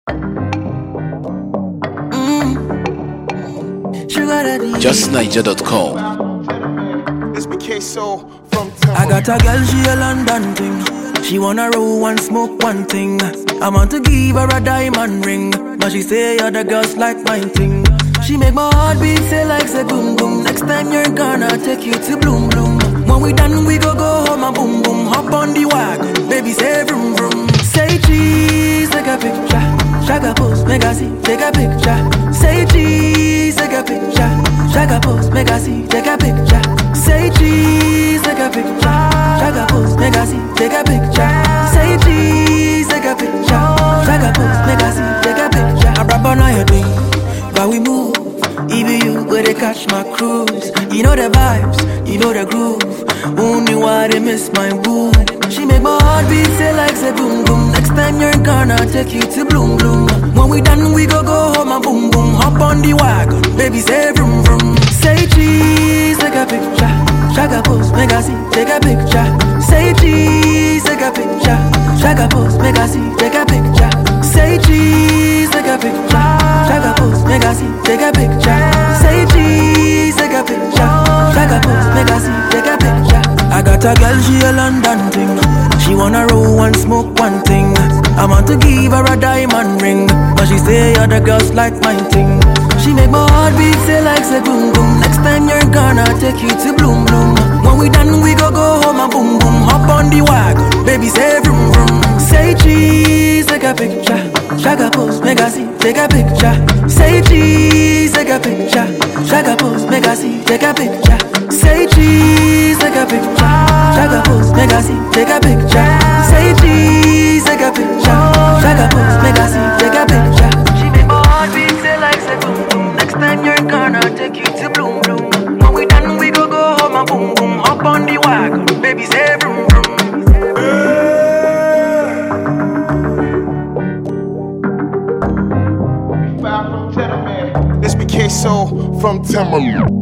JustNiger.com. I got a girl, she a London thing. She wanna roll and smoke one thing. I want to give her a diamond ring, but she say other girls like my thing. She make my heart beat say like say boom boom. Next time you're gonna take you to Bloom Bloom. When we done we go home and boom boom. Hop on the wagon, baby say vroom vroom. Say cheese, take a picture. Shaka pose, make I see, take a picture. Say cheese, take a picture. Shaka pose, make I see, take a picture. Say cheese, take a picture. Shaka pose, make I see, take a picture. Say cheese, take a picture. Shaka pose, make I see, take a picture. I rap on all your thing, but we move. Even you, where they catch my cruise. You know the vibes, you know the groove. Only why they miss my woo. She make my heart beat say like say boom boom. Next time you're gonna take you to Bloom Bloom. When we done we go home and boom boom. Hop on the wagon, baby say vroom vroom. Say cheese, take a picture. Shaka pose, make I see, take a picture. Say cheese, take a picture. Shaka pose, make I see, take a picture. Say cheese, take a picture. Shaka pose, make I see, take a picture. Say cheese, take a picture. Shaka pose, make I see, take a picture. I got a girl, she a London thing. She wanna roll and smoke one thing. I want to give her a diamond ring, but she say other girls like my thing. She make my heart beat say like say boom boom. Next time you're gonna take you to Bloom Bloom. When we done we go home and boom boom. Hop on the wagon, baby say vroom vroom. Say cheese, take a picture. Shaka pose, make I see, take a picture. Say cheese, take a picture. Shaka pose, make I see, take a picture. Say cheese, take a picture. Shaka pose, make I see, take a picture. Say cheese, take a picture. Shaka pose, make I see, take a picture. She make my heart beat say like say boom boom. Next time you're gonna take you to Bloom Bloom. When we done we go home and boom boom. Hop on the wagon, baby say vroom vroom. This be Queso from Timberland.